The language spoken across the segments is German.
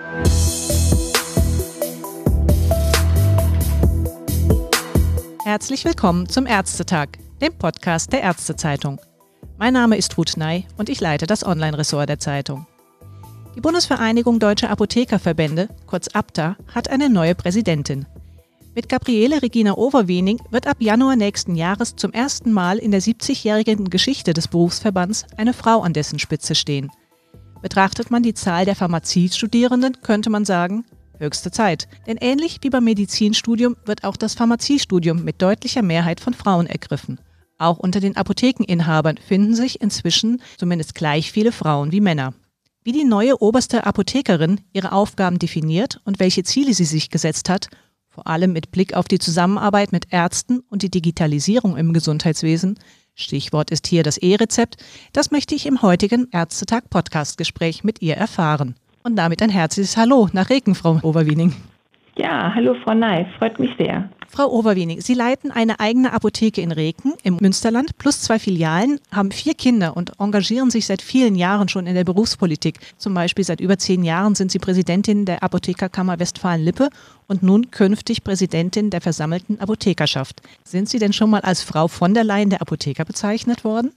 Herzlich willkommen zum Ärztetag, dem Podcast der Ärztezeitung. Mein Name ist Ruth Ney und ich leite das Online-Ressort der Zeitung. Die Bundesvereinigung Deutscher Apothekerverbände, kurz ABDA, hat eine neue Präsidentin. Mit Gabriele Regina Overweening wird ab Januar nächsten Jahres zum ersten Mal in der 70-jährigen Geschichte des Berufsverbands eine Frau an dessen Spitze stehen. Betrachtet man die Zahl der Pharmaziestudierenden, könnte man sagen, höchste Zeit. Denn ähnlich wie beim Medizinstudium wird auch das Pharmaziestudium mit deutlicher Mehrheit von Frauen ergriffen. Auch unter den Apothekeninhabern finden sich inzwischen zumindest gleich viele Frauen wie Männer. Wie die neue oberste Apothekerin ihre Aufgaben definiert und welche Ziele sie sich gesetzt hat, vor allem mit Blick auf die Zusammenarbeit mit Ärzten und die Digitalisierung im Gesundheitswesen, Stichwort ist hier das E-Rezept, das möchte ich im heutigen Ärztetag-Podcast-Gespräch mit ihr erfahren. Und damit ein herzliches Hallo nach Reken, Frau Overweening. Ja, hallo Frau Ney, freut mich sehr. Frau Overweening, Sie leiten eine eigene Apotheke in Reken im Münsterland plus 2 Filialen, haben 4 Kinder und engagieren sich seit vielen Jahren schon in der Berufspolitik. Zum Beispiel seit über 10 Jahren sind Sie Präsidentin der Apothekerkammer Westfalen-Lippe und nun künftig Präsidentin der versammelten Apothekerschaft. Sind Sie denn schon mal als Frau von der Leyen der Apotheker bezeichnet worden?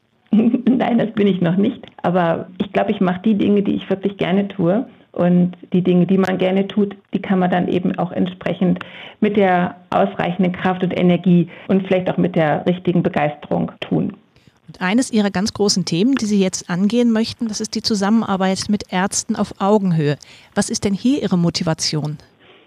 Nein, das bin ich noch nicht. Aber ich glaube, ich mache die Dinge, die ich wirklich gerne tue. Und die Dinge, die man gerne tut, die kann man dann eben auch entsprechend mit der ausreichenden Kraft und Energie und vielleicht auch mit der richtigen Begeisterung tun. Und eines Ihrer ganz großen Themen, die Sie jetzt angehen möchten, das ist die Zusammenarbeit mit Ärzten auf Augenhöhe. Was ist denn hier Ihre Motivation?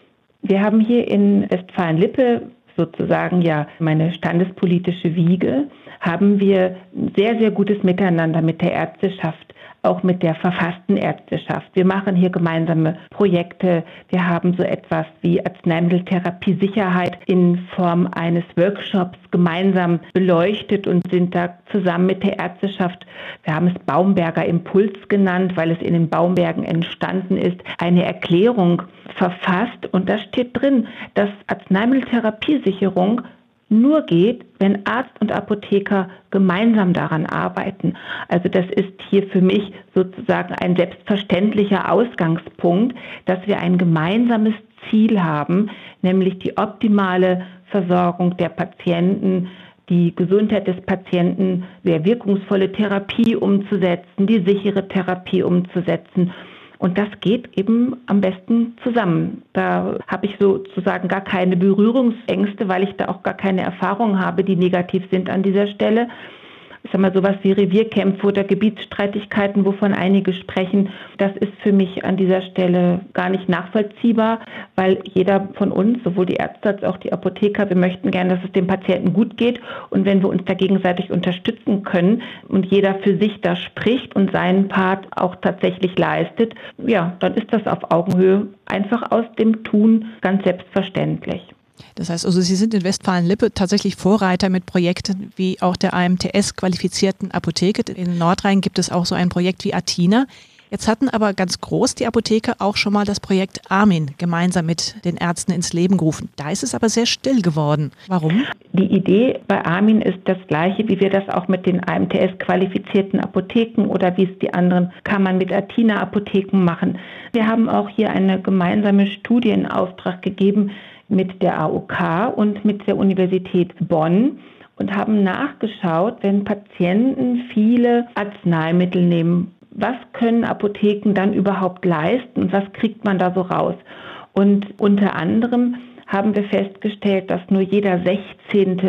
Wir haben hier in Westfalen-Lippe sozusagen ja meine standespolitische Wiege, haben wir ein sehr, sehr gutes Miteinander mit der Ärzteschaft, auch mit der verfassten Ärzteschaft. Wir machen hier gemeinsame Projekte. Wir haben so etwas wie Arzneimitteltherapie-Sicherheit in Form eines Workshops gemeinsam beleuchtet und sind da zusammen mit der Ärzteschaft, wir haben es Baumberger Impuls genannt, weil es in den Baumbergen entstanden ist, eine Erklärung verfasst. Und da steht drin, dass Arzneimitteltherapiesicherung nur geht, wenn Arzt und Apotheker gemeinsam daran arbeiten. Also das ist hier für mich sozusagen ein selbstverständlicher Ausgangspunkt, dass wir ein gemeinsames Ziel haben, nämlich die optimale Versorgung der Patienten, die Gesundheit des Patienten, der wirkungsvolle Therapie umzusetzen, die sichere Therapie umzusetzen. Und das geht eben am besten zusammen. Da habe ich sozusagen gar keine Berührungsängste, weil ich da auch gar keine Erfahrungen habe, die negativ sind an dieser Stelle. Ich sage mal, sowas wie Revierkämpfe oder Gebietsstreitigkeiten, wovon einige sprechen, das ist für mich an dieser Stelle gar nicht nachvollziehbar, weil jeder von uns, sowohl die Ärzte als auch die Apotheker, wir möchten gerne, dass es dem Patienten gut geht. Und wenn wir uns da gegenseitig unterstützen können und jeder für sich da spricht und seinen Part auch tatsächlich leistet, ja, dann ist das auf Augenhöhe einfach aus dem Tun ganz selbstverständlich. Das heißt also, Sie sind in Westfalen-Lippe tatsächlich Vorreiter mit Projekten wie auch der AMTS-qualifizierten Apotheke. In Nordrhein gibt es auch so ein Projekt wie Athena. Jetzt hatten aber ganz groß die Apotheker auch schon mal das Projekt Armin gemeinsam mit den Ärzten ins Leben gerufen. Da ist es aber sehr still geworden. Warum? Die Idee bei Armin ist das gleiche, wie wir das auch mit den AMTS-qualifizierten Apotheken oder wie es die anderen Kammern mit Athena-Apotheken machen. Wir haben auch hier eine gemeinsame Studie in Auftrag gegeben mit der AOK und mit der Universität Bonn und haben nachgeschaut, wenn Patienten viele Arzneimittel nehmen, was können Apotheken dann überhaupt leisten und was kriegt man da so raus? Und unter anderem haben wir festgestellt, dass nur jeder 16.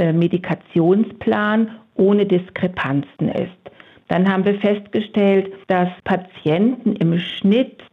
Medikationsplan ohne Diskrepanzen ist. Dann haben wir festgestellt, dass Patienten im Schnitt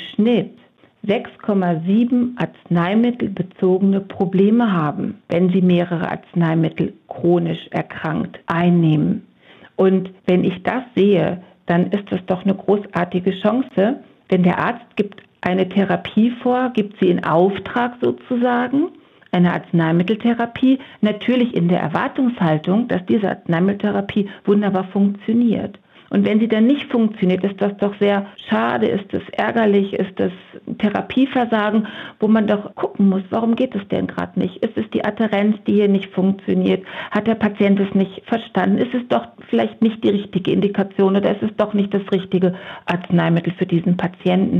6,7 arzneimittelbezogene Probleme haben, wenn sie mehrere Arzneimittel chronisch erkrankt einnehmen. Und wenn ich das sehe, dann ist das doch eine großartige Chance, denn der Arzt gibt eine Therapie vor, gibt sie in Auftrag sozusagen, eine Arzneimitteltherapie, natürlich in der Erwartungshaltung, dass diese Arzneimitteltherapie wunderbar funktioniert. Und wenn sie dann nicht funktioniert, ist das doch sehr schade, ist es ärgerlich, ist es Therapieversagen, wo man doch gucken muss, warum geht es denn gerade nicht? Ist es die Adhärenz, die hier nicht funktioniert? Hat der Patient es nicht verstanden? Ist es doch vielleicht nicht die richtige Indikation oder ist es doch nicht das richtige Arzneimittel für diesen Patienten?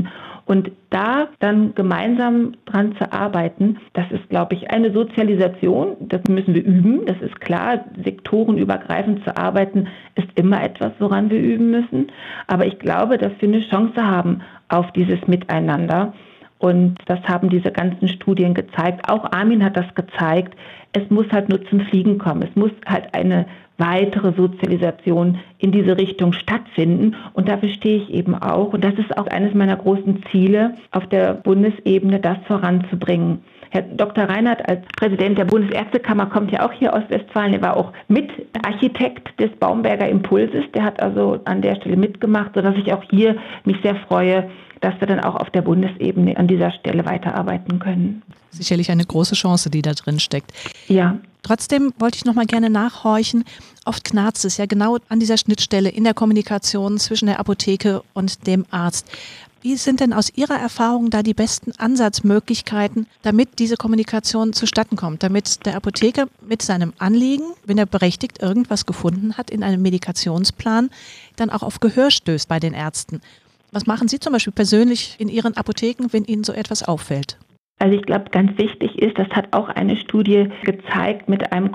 Und da dann gemeinsam dran zu arbeiten, das ist, glaube ich, eine Sozialisation. Das müssen wir üben, das ist klar. Sektorenübergreifend zu arbeiten, ist immer etwas, woran wir üben müssen. Aber ich glaube, dass wir eine Chance haben auf dieses Miteinander. Und das haben diese ganzen Studien gezeigt. Auch Armin hat das gezeigt. Es muss halt nur zum Fliegen kommen. Es muss halt eine weitere Sozialisation in diese Richtung stattfinden. Und dafür stehe ich eben auch. Und das ist auch eines meiner großen Ziele auf der Bundesebene, das voranzubringen. Herr Dr. Reinhardt als Präsident der Bundesärztekammer kommt ja auch hier aus Westfalen. Er war auch Mitarchitekt des Baumberger Impulses. Der hat also an der Stelle mitgemacht, sodass ich auch hier mich sehr freue, dass wir dann auch auf der Bundesebene an dieser Stelle weiterarbeiten können. Sicherlich eine große Chance, die da drin steckt. Ja. Trotzdem wollte ich noch mal gerne nachhorchen. Oft knarzt es ja genau an dieser Schnittstelle in der Kommunikation zwischen der Apotheke und dem Arzt. Wie sind denn aus Ihrer Erfahrung da die besten Ansatzmöglichkeiten, damit diese Kommunikation zustatten kommt, damit der Apotheker mit seinem Anliegen, wenn er berechtigt irgendwas gefunden hat in einem Medikationsplan, dann auch auf Gehör stößt bei den Ärzten? Was machen Sie zum Beispiel persönlich in Ihren Apotheken, wenn Ihnen so etwas auffällt? Also ich glaube, ganz wichtig ist, das hat auch eine Studie gezeigt mit einem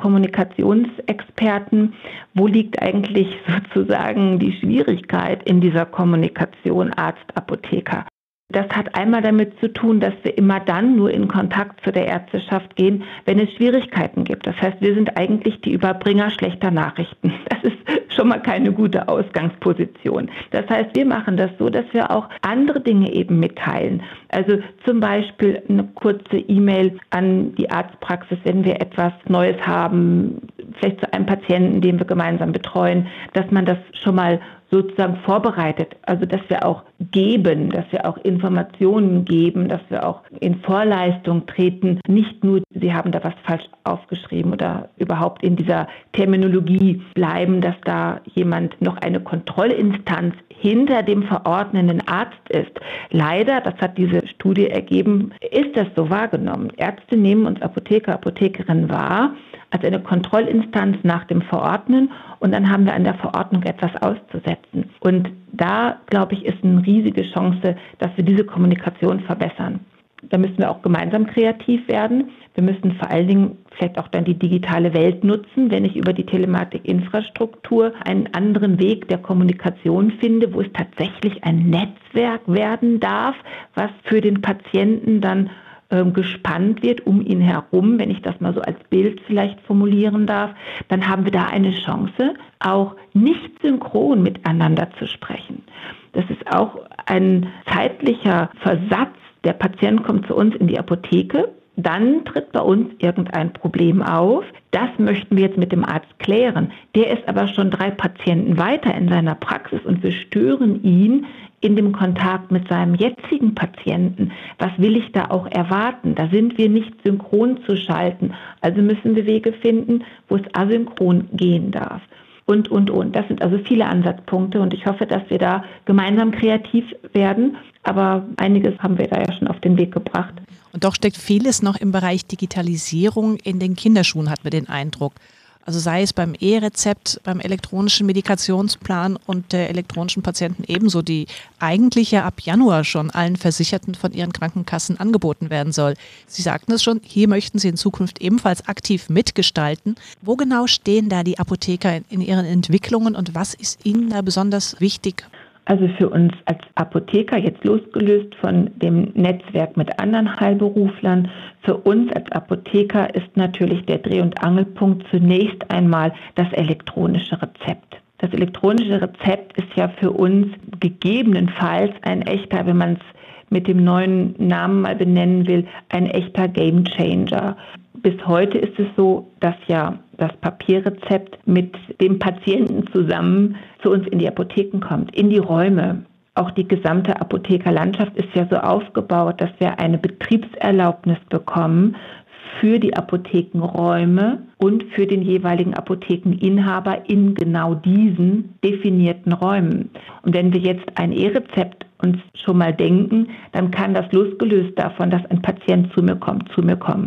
Kommunikationsexperten, wo liegt eigentlich sozusagen die Schwierigkeit in dieser Kommunikation Arzt-Apotheker. Das hat einmal damit zu tun, dass wir immer dann nur in Kontakt zu der Ärzteschaft gehen, wenn es Schwierigkeiten gibt. Das heißt, wir sind eigentlich die Überbringer schlechter Nachrichten. Das ist schon mal keine gute Ausgangsposition. Das heißt, wir machen das so, dass wir auch andere Dinge eben mitteilen. Also zum Beispiel eine kurze E-Mail an die Arztpraxis, wenn wir etwas Neues haben, vielleicht zu einem Patienten, den wir gemeinsam betreuen, dass man das schon mal sozusagen vorbereitet, also dass wir auch geben, dass wir auch Informationen geben, dass wir auch in Vorleistung treten, nicht nur, Sie haben da was falsch aufgeschrieben oder überhaupt in dieser Terminologie bleiben, dass da jemand noch eine Kontrollinstanz hinter dem verordnenden Arzt ist. Leider, das hat diese Studie ergeben, ist das so wahrgenommen. Ärzte nehmen uns Apotheker, Apothekerinnen wahr als eine Kontrollinstanz nach dem Verordnen und dann haben wir an der Verordnung etwas auszusetzen. Und da, glaube ich, ist eine riesige Chance, dass wir diese Kommunikation verbessern. Da müssen wir auch gemeinsam kreativ werden. Wir müssen vor allen Dingen vielleicht auch dann die digitale Welt nutzen, wenn ich über die Telematikinfrastruktur einen anderen Weg der Kommunikation finde, wo es tatsächlich ein Netzwerk werden darf, was für den Patienten dann gespannt wird um ihn herum, wenn ich das mal so als Bild vielleicht formulieren darf, dann haben wir da eine Chance, auch nicht synchron miteinander zu sprechen. Das ist auch ein zeitlicher Versatz. Der Patient kommt zu uns in die Apotheke, dann tritt bei uns irgendein Problem auf. Das möchten wir jetzt mit dem Arzt klären. Der ist aber schon 3 Patienten weiter in seiner Praxis und wir stören ihn in dem Kontakt mit seinem jetzigen Patienten. Was will ich da auch erwarten? Da sind wir nicht synchron zu schalten. Also müssen wir Wege finden, wo es asynchron gehen darf. Und. Das sind also viele Ansatzpunkte und ich hoffe, dass wir da gemeinsam kreativ werden. Aber einiges haben wir da ja schon auf den Weg gebracht. Und doch steckt vieles noch im Bereich Digitalisierung in den Kinderschuhen, hat man den Eindruck. Also sei es beim E-Rezept, beim elektronischen Medikationsplan und der elektronischen Patienten ebenso, die eigentlich ja ab Januar schon allen Versicherten von ihren Krankenkassen angeboten werden soll. Sie sagten es schon, hier möchten Sie in Zukunft ebenfalls aktiv mitgestalten. Wo genau stehen da die Apotheker in ihren Entwicklungen und was ist Ihnen da besonders wichtig? Also für uns als Apotheker, jetzt losgelöst von dem Netzwerk mit anderen Heilberuflern, für uns als Apotheker ist natürlich der Dreh- und Angelpunkt zunächst einmal das elektronische Rezept. Das elektronische Rezept ist ja für uns gegebenenfalls ein echter, wenn man es mit dem neuen Namen mal benennen will, ein echter Gamechanger. Bis heute ist es so, dass ja das Papierrezept mit dem Patienten zusammen zu uns in die Apotheken kommt, in die Räume. Auch die gesamte Apothekerlandschaft ist ja so aufgebaut, dass wir eine Betriebserlaubnis bekommen für die Apothekenräume und für den jeweiligen Apothekeninhaber in genau diesen definierten Räumen. Und wenn wir jetzt ein E-Rezept uns schon mal denken, dann kann das losgelöst davon, dass ein Patient zu mir kommt, kommen.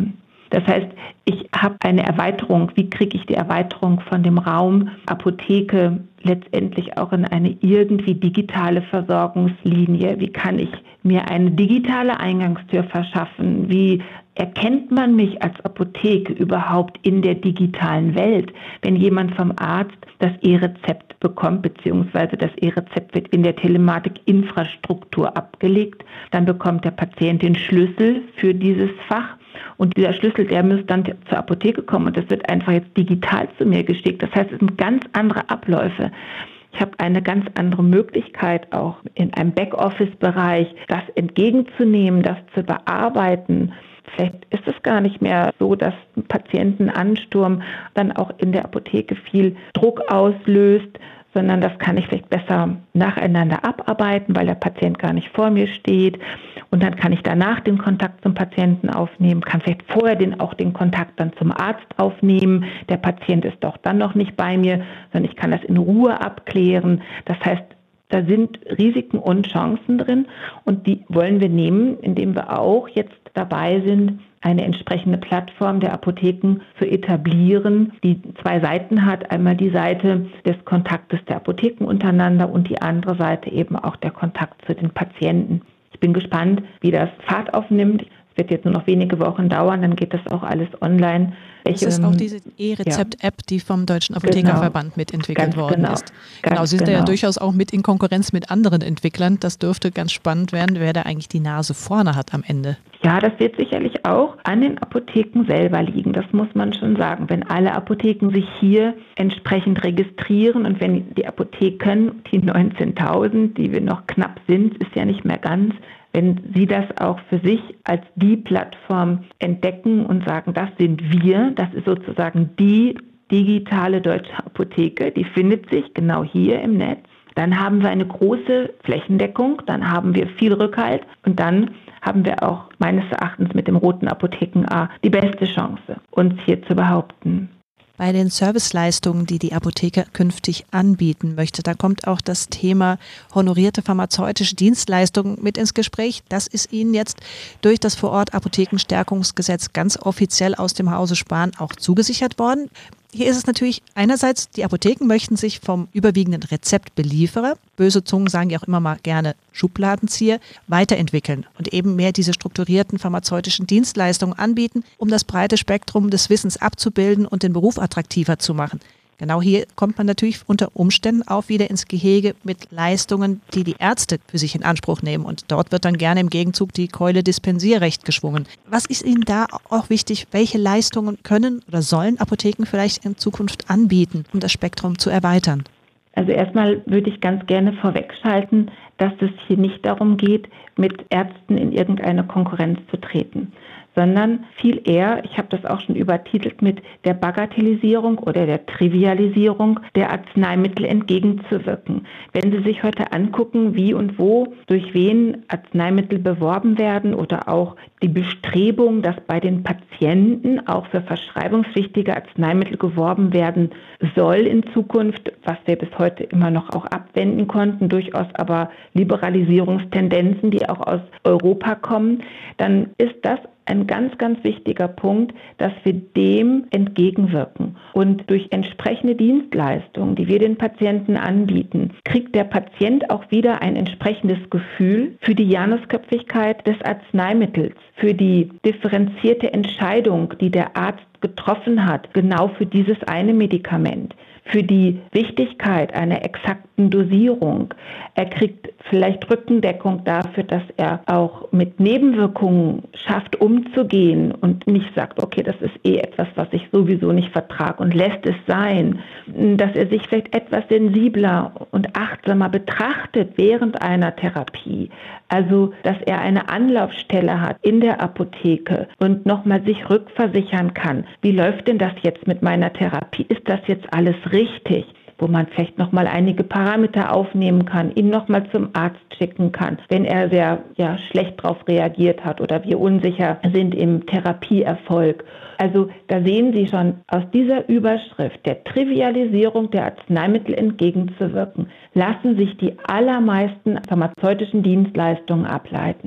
Das heißt, ich habe eine Erweiterung. Wie kriege ich die Erweiterung von dem Raum Apotheke letztendlich auch in eine irgendwie digitale Versorgungslinie? Wie kann ich mir eine digitale Eingangstür verschaffen? Wie erkennt man mich als Apotheke überhaupt in der digitalen Welt, wenn jemand vom Arzt das E-Rezept bekommt, beziehungsweise das E-Rezept wird in der Telematik-Infrastruktur abgelegt, dann bekommt der Patient den Schlüssel für dieses Fach und dieser Schlüssel, der muss dann zur Apotheke kommen und das wird einfach jetzt digital zu mir geschickt. Das heißt, es sind ganz andere Abläufe. Ich habe eine ganz andere Möglichkeit, auch in einem Backoffice-Bereich das entgegenzunehmen, das zu bearbeiten. Vielleicht ist es gar nicht mehr so, dass ein Patientenansturm dann auch in der Apotheke viel Druck auslöst, sondern das kann ich vielleicht besser nacheinander abarbeiten, weil der Patient gar nicht vor mir steht. Und dann kann ich danach den Kontakt zum Patienten aufnehmen, kann vielleicht vorher auch den Kontakt dann zum Arzt aufnehmen. Der Patient ist doch dann noch nicht bei mir, sondern ich kann das in Ruhe abklären. Das heißt, da sind Risiken und Chancen drin und die wollen wir nehmen, indem wir auch jetzt dabei sind, eine entsprechende Plattform der Apotheken zu etablieren, die zwei Seiten hat. Einmal die Seite des Kontaktes der Apotheken untereinander und die andere Seite eben auch der Kontakt zu den Patienten. Ich bin gespannt, wie das Fahrt aufnimmt. Es wird jetzt nur noch wenige Wochen dauern, dann geht das auch alles online. Das ist auch diese E-Rezept-App, die vom Deutschen Apothekerverband mitentwickelt worden ist. Genau, Sie sind ja durchaus auch mit in Konkurrenz mit anderen Entwicklern. Das dürfte ganz spannend werden, wer da eigentlich die Nase vorne hat am Ende. Ja, das wird sicherlich auch an den Apotheken selber liegen. Das muss man schon sagen. Wenn alle Apotheken sich hier entsprechend registrieren und wenn die Apotheken, die 19.000, die wir noch knapp sind, ist ja nicht mehr ganz, wenn Sie das auch für sich als die Plattform entdecken und sagen, das sind wir, das ist sozusagen die digitale deutsche Apotheke, die findet sich genau hier im Netz, dann haben wir eine große Flächendeckung, dann haben wir viel Rückhalt und dann haben wir auch meines Erachtens mit dem roten Apotheken-A die beste Chance, uns hier zu behaupten. Bei den Serviceleistungen, die die Apotheke künftig anbieten möchte, da kommt auch das Thema honorierte pharmazeutische Dienstleistungen mit ins Gespräch. Das ist Ihnen jetzt durch das Vorort-Apothekenstärkungsgesetz ganz offiziell aus dem Hause Spahn auch zugesichert worden. Hier ist es natürlich einerseits, die Apotheken möchten sich vom überwiegenden Rezeptbelieferer, böse Zungen sagen ja auch immer mal gerne Schubladenzieher, weiterentwickeln und eben mehr diese strukturierten pharmazeutischen Dienstleistungen anbieten, um das breite Spektrum des Wissens abzubilden und den Beruf attraktiver zu machen. Genau hier kommt man natürlich unter Umständen auch wieder ins Gehege mit Leistungen, die die Ärzte für sich in Anspruch nehmen. Und dort wird dann gerne im Gegenzug die Keule Dispensierrecht geschwungen. Was ist Ihnen da auch wichtig? Welche Leistungen können oder sollen Apotheken vielleicht in Zukunft anbieten, um das Spektrum zu erweitern? Also erstmal würde ich ganz gerne vorwegschalten, dass es hier nicht darum geht, mit Ärzten in irgendeine Konkurrenz zu treten, sondern viel eher, ich habe das auch schon übertitelt, mit der Bagatellisierung oder der Trivialisierung der Arzneimittel entgegenzuwirken. Wenn Sie sich heute angucken, wie und wo, durch wen Arzneimittel beworben werden oder auch die Bestrebung, dass bei den Patienten auch für verschreibungspflichtige Arzneimittel geworben werden soll in Zukunft, was wir bis heute immer noch auch abwenden konnten, durchaus aber Liberalisierungstendenzen, die auch aus Europa kommen, dann ist das ein ganz, ganz wichtiger Punkt, dass wir dem entgegenwirken. Und durch entsprechende Dienstleistungen, die wir den Patienten anbieten, kriegt der Patient auch wieder ein entsprechendes Gefühl für die Janusköpfigkeit des Arzneimittels, für die differenzierte Entscheidung, die der Arzt getroffen hat, genau für dieses eine Medikament, für die Wichtigkeit einer exakten Dosierung. Er kriegt vielleicht Rückendeckung dafür, dass er auch mit Nebenwirkungen schafft, umzugehen und nicht sagt, okay, das ist etwas, was ich sowieso nicht vertrage und lässt es sein. Dass er sich vielleicht etwas sensibler und achtsamer betrachtet während einer Therapie. Also, dass er eine Anlaufstelle hat in der Apotheke und nochmal sich rückversichern kann. Wie läuft denn das jetzt mit meiner Therapie? Ist das jetzt alles richtig? Wo man vielleicht nochmal einige Parameter aufnehmen kann, ihn nochmal zum Arzt schicken kann, wenn er sehr schlecht darauf reagiert hat oder wir unsicher sind im Therapieerfolg. Also da sehen Sie schon, aus dieser Überschrift der Trivialisierung der Arzneimittel entgegenzuwirken, lassen sich die allermeisten pharmazeutischen Dienstleistungen ableiten.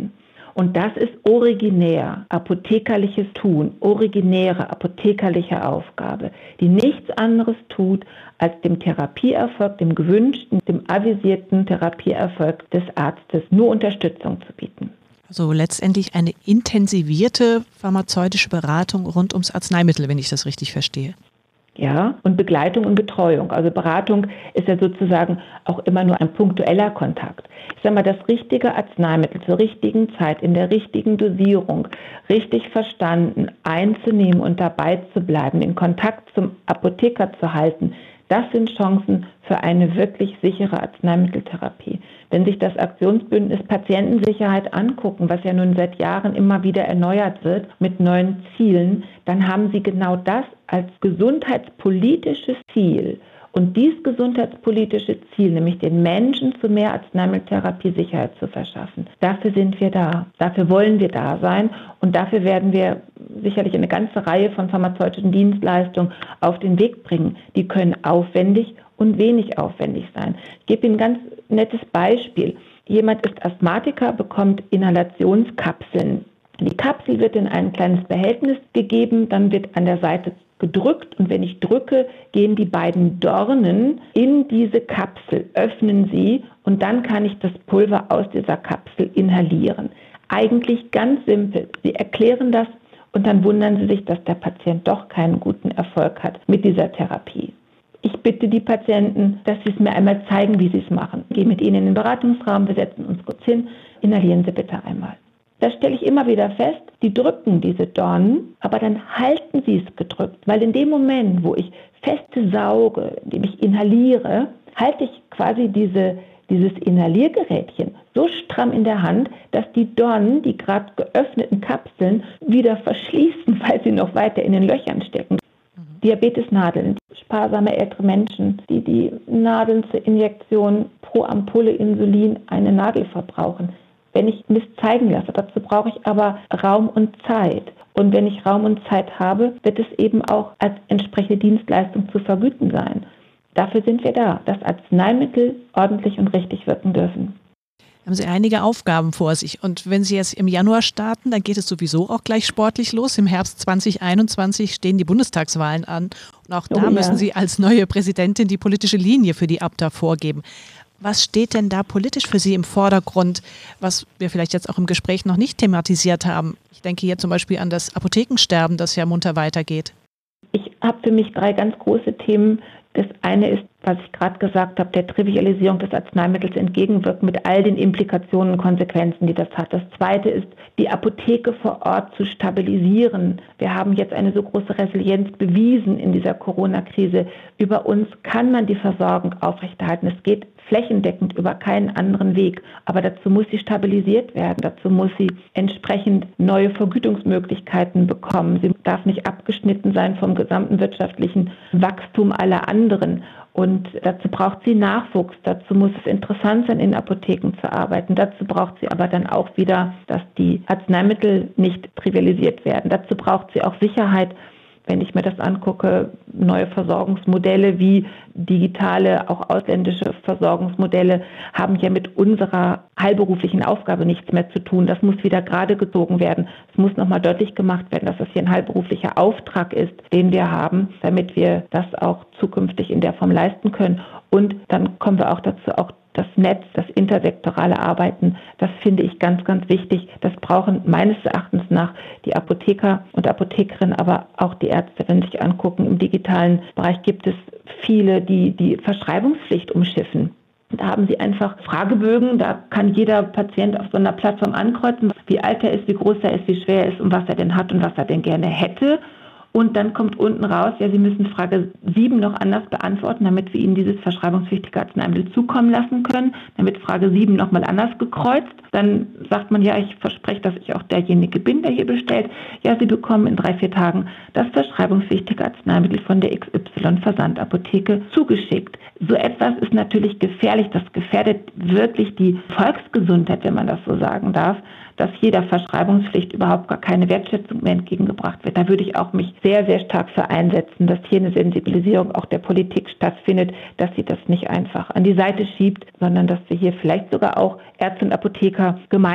Und das ist originär, apothekerliches Tun, originäre apothekerliche Aufgabe, die nichts anderes tut, als dem Therapieerfolg, dem gewünschten, dem avisierten Therapieerfolg des Arztes nur Unterstützung zu bieten. Also letztendlich eine intensivierte pharmazeutische Beratung rund ums Arzneimittel, wenn ich das richtig verstehe. Ja, und Begleitung und Betreuung. Also Beratung ist ja sozusagen auch immer nur ein punktueller Kontakt. Ich sage mal, das richtige Arzneimittel zur richtigen Zeit, in der richtigen Dosierung, richtig verstanden, einzunehmen und dabei zu bleiben, in Kontakt zum Apotheker zu halten, das sind Chancen für eine wirklich sichere Arzneimitteltherapie. Wenn sich das Aktionsbündnis Patientensicherheit angucken, was ja nun seit Jahren immer wieder erneuert wird mit neuen Zielen, dann haben sie genau das als gesundheitspolitisches Ziel. Und dieses gesundheitspolitische Ziel, nämlich den Menschen zu mehr Arzneimitteltherapie Sicherheit zu verschaffen, dafür sind wir da. Dafür wollen wir da sein und dafür werden wir sicherlich eine ganze Reihe von pharmazeutischen Dienstleistungen auf den Weg bringen. Die können aufwendig und wenig aufwendig sein. Ich gebe Ihnen ein ganz nettes Beispiel. Jemand ist Asthmatiker, bekommt Inhalationskapseln. Die Kapsel wird in ein kleines Behältnis gegeben, dann wird an der Seite gedrückt und wenn ich drücke, gehen die beiden Dornen in diese Kapsel, öffnen sie und dann kann ich das Pulver aus dieser Kapsel inhalieren. Eigentlich ganz simpel. Sie erklären das und dann wundern Sie sich, dass der Patient doch keinen guten Erfolg hat mit dieser Therapie. Ich bitte die Patienten, dass sie es mir einmal zeigen, wie sie es machen. Ich gehe mit ihnen in den Beratungsraum, wir setzen uns kurz hin, inhalieren Sie bitte einmal. Da stelle ich immer wieder fest, die drücken diese Dornen, aber dann halten sie es gedrückt, weil in dem Moment, wo ich feste sauge, indem ich inhaliere, halte ich quasi dieses Inhaliergerätchen so stramm in der Hand, dass die Dornen, die gerade geöffneten Kapseln, wieder verschließen, weil sie noch weiter in den Löchern stecken. Diabetesnadeln, sparsame ältere Menschen, die Nadeln zur Injektion pro Ampulle Insulin eine Nadel verbrauchen. Wenn ich mir das zeigen lasse, dazu brauche ich aber Raum und Zeit. Und wenn ich Raum und Zeit habe, wird es eben auch als entsprechende Dienstleistung zu vergüten sein. Dafür sind wir da, dass Arzneimittel ordentlich und richtig wirken dürfen. Haben Sie einige Aufgaben vor sich. Und wenn Sie jetzt im Januar starten, dann geht es sowieso auch gleich sportlich los. Im Herbst 2021 stehen die Bundestagswahlen an. Und auch da müssen Sie als neue Präsidentin die politische Linie für die ABDA vorgeben. Was steht denn da politisch für Sie im Vordergrund, was wir vielleicht jetzt auch im Gespräch noch nicht thematisiert haben? Ich denke hier zum Beispiel an das Apothekensterben, das ja munter weitergeht. Ich habe für mich 3 ganz große Themen. Das eine ist, was ich gerade gesagt habe, der Trivialisierung des Arzneimittels entgegenwirken mit all den Implikationen und Konsequenzen, die das hat. Das zweite ist, die Apotheke vor Ort zu stabilisieren. Wir haben jetzt eine so große Resilienz bewiesen in dieser Corona-Krise. Über uns kann man die Versorgung aufrechterhalten. Es geht flächendeckend über keinen anderen Weg. Aber dazu muss sie stabilisiert werden. Dazu muss sie entsprechend neue Vergütungsmöglichkeiten bekommen. Sie darf nicht abgeschnitten sein vom gesamten wirtschaftlichen Wachstum aller anderen. Und dazu braucht sie Nachwuchs, dazu muss es interessant sein, in Apotheken zu arbeiten. Dazu braucht sie aber dann auch wieder, dass die Arzneimittel nicht trivialisiert werden. Dazu braucht sie auch Sicherheit. Wenn ich mir das angucke, neue Versorgungsmodelle wie digitale, auch ausländische Versorgungsmodelle haben ja mit unserer heilberuflichen Aufgabe nichts mehr zu tun. Das muss wieder gerade gezogen werden. Es muss nochmal deutlich gemacht werden, dass das hier ein heilberuflicher Auftrag ist, den wir haben, damit wir das auch zukünftig in der Form leisten können. Und dann kommen wir auch dazu, auch das Netz, das intersektorale Arbeiten, das finde ich ganz, ganz wichtig. Das brauchen meines Erachtens nach die Apotheker und Apothekerinnen, aber auch die Ärzte, wenn Sie sich angucken. Im digitalen Bereich gibt es viele, die die Verschreibungspflicht umschiffen. Da haben Sie einfach Fragebögen, da kann jeder Patient auf so einer Plattform ankreuzen, wie alt er ist, wie groß er ist, wie schwer er ist und was er denn hat und was er denn gerne hätte. Und dann kommt unten raus, ja, Sie müssen Frage 7 noch anders beantworten, damit wir Ihnen dieses verschreibungspflichtige Arzneimittel zukommen lassen können. Dann wird Frage 7 nochmal anders gekreuzt. Dann sagt man, ja, ich verspreche, dass ich auch derjenige bin, der hier bestellt. Ja, Sie bekommen in 3-4 Tagen das verschreibungspflichtige Arzneimittel von der XY-Versandapotheke zugeschickt. So etwas ist natürlich gefährlich. Das gefährdet wirklich die Volksgesundheit, wenn man das so sagen darf, dass jeder Verschreibungspflicht überhaupt gar keine Wertschätzung mehr entgegengebracht wird. Da würde ich auch mich sehr, sehr stark für einsetzen, dass hier eine Sensibilisierung auch der Politik stattfindet, dass sie das nicht einfach an die Seite schiebt, sondern dass wir hier vielleicht sogar auch Ärzte und Apotheker gemeinsam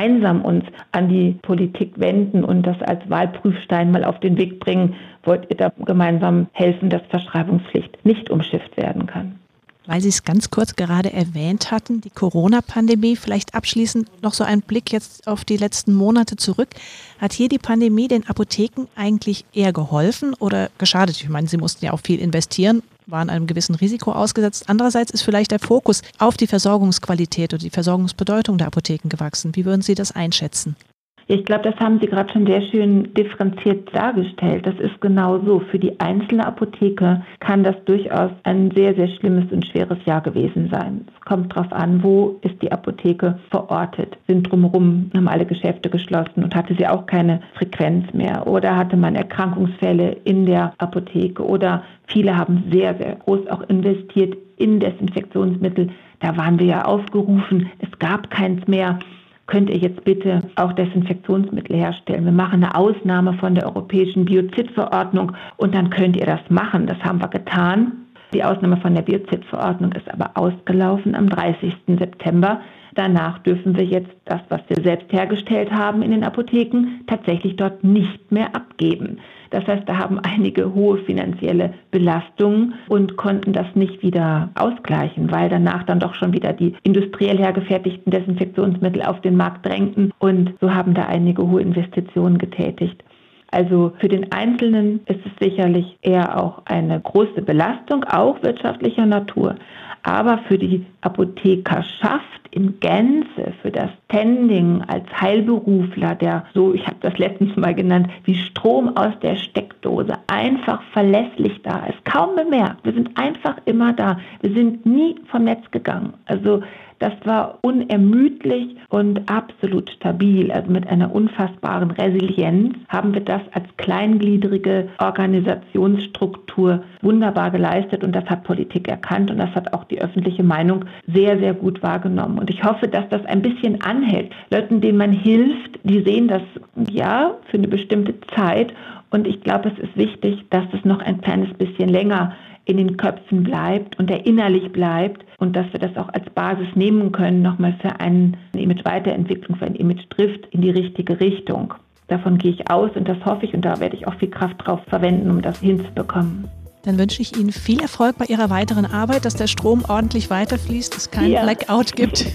gemeinsam uns an die Politik wenden und das als Wahlprüfstein mal auf den Weg bringen. Wollt ihr da gemeinsam helfen, dass Verschreibungspflicht nicht umschifft werden kann? Weil Sie es ganz kurz gerade erwähnt hatten, die Corona-Pandemie, vielleicht abschließend noch so ein Blick jetzt auf die letzten Monate zurück. Hat hier die Pandemie den Apotheken eigentlich eher geholfen oder geschadet? Ich meine, sie mussten ja auch viel investieren, waren einem gewissen Risiko ausgesetzt. Andererseits ist vielleicht der Fokus auf die Versorgungsqualität oder die Versorgungsbedeutung der Apotheken gewachsen. Wie würden Sie das einschätzen? Ich glaube, das haben Sie gerade schon sehr schön differenziert dargestellt. Das ist genau so. Für die einzelne Apotheke kann das durchaus ein sehr, sehr schlimmes und schweres Jahr gewesen sein. Es kommt darauf an, wo ist die Apotheke verortet. Sind drumherum, haben alle Geschäfte geschlossen und hatte sie auch keine Frequenz mehr. Oder hatte man Erkrankungsfälle in der Apotheke. Oder viele haben sehr, sehr groß auch investiert in Desinfektionsmittel. Da waren wir ja aufgerufen, es gab keins mehr. Könnt ihr jetzt bitte auch Desinfektionsmittel herstellen? Wir machen eine Ausnahme von der europäischen Biozidverordnung und dann könnt ihr das machen. Das haben wir getan. Die Ausnahme von der Biozidverordnung ist aber ausgelaufen am 30. September. Danach dürfen wir jetzt das, was wir selbst hergestellt haben in den Apotheken, tatsächlich dort nicht mehr abgeben. Das heißt, da haben einige hohe finanzielle Belastungen und konnten das nicht wieder ausgleichen, weil danach dann doch schon wieder die industriell hergefertigten Desinfektionsmittel auf den Markt drängten und so haben da einige hohe Investitionen getätigt. Also für den Einzelnen ist es sicherlich eher auch eine große Belastung, auch wirtschaftlicher Natur. Aber für die Apothekerschaft in Gänze, für das Standing als Heilberufler, der so, ich habe das letztens mal genannt, wie Strom aus der Steckdose, einfach verlässlich da ist, kaum bemerkt. Wir sind einfach immer da. Wir sind nie vom Netz gegangen. Also das war unermüdlich und absolut stabil. Also mit einer unfassbaren Resilienz haben wir das als kleingliedrige Organisationsstruktur wunderbar geleistet und das hat Politik erkannt und das hat auch die öffentliche Meinung sehr, sehr gut wahrgenommen. Und ich hoffe, dass das ein bisschen anhält. Leuten, denen man hilft, die sehen das ja für eine bestimmte Zeit und ich glaube, es ist wichtig, dass das noch ein kleines bisschen länger in den Köpfen bleibt und erinnerlich bleibt und dass wir das auch als Basis nehmen können, nochmal für eine Image-Weiterentwicklung, für ein Image-Drift in die richtige Richtung. Davon gehe ich aus und das hoffe ich und da werde ich auch viel Kraft drauf verwenden, um das hinzubekommen. Dann wünsche ich Ihnen viel Erfolg bei Ihrer weiteren Arbeit, dass der Strom ordentlich weiterfließt, es keinen Blackout gibt.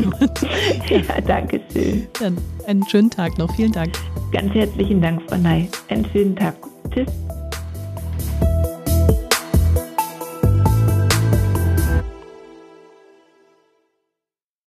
Ja, danke schön. Dann einen schönen Tag noch. Vielen Dank. Ganz herzlichen Dank, Frau Ney. Einen schönen Tag. Tschüss.